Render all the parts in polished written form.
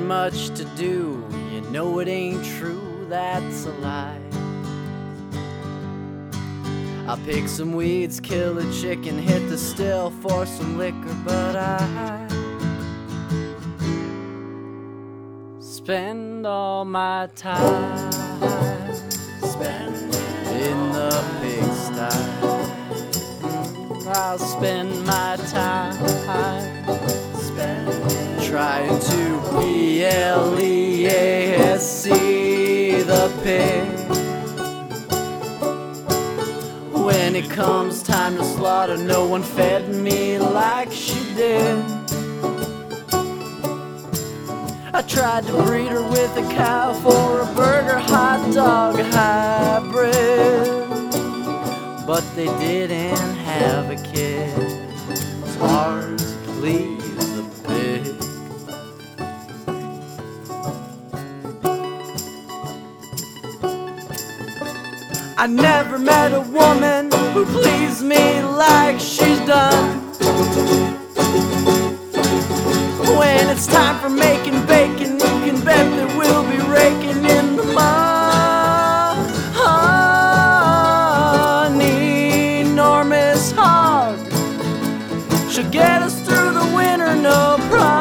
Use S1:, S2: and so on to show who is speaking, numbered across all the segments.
S1: much to do. You know it ain't true, that's a lie. I pick some weeds, kill a chicken, hit the still for some liquor, but I spend all my time in the pigsty. I'll spend my time trying to PLEASC the pig. When it comes time to slaughter, no one fed me like she did. I tried to breed her with a cow for a burger hot dog hybrid, but they didn't have a kid. It's hard to please the pig. I never met a woman who pleased me like she's done. When it's time for making bacon, you can bet that we'll be raking in the money. Enormous hog, she'll get us through the winter, no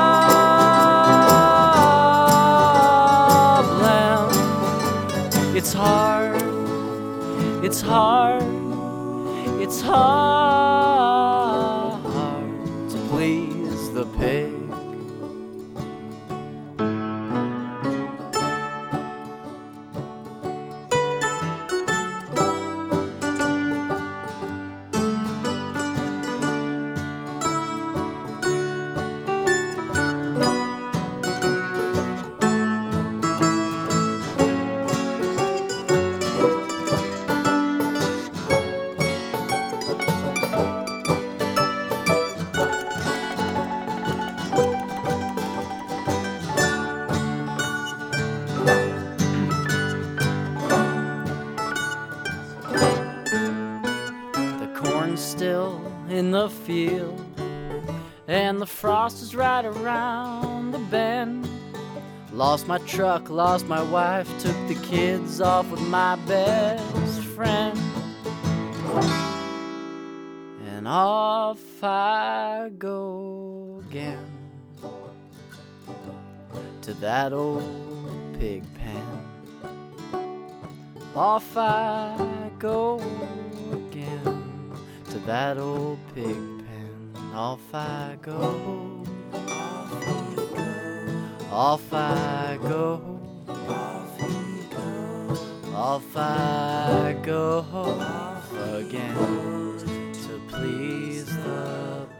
S1: problem. It's hard, it's hard, it's hard to please the pig. Still in the field, and the frost is right around the bend. Lost my truck, lost my wife, took the kids off with my best friend, and off I go again to that old pig pen. Off I go again to that old pig pen. Off I go, off I go, off I go again to please the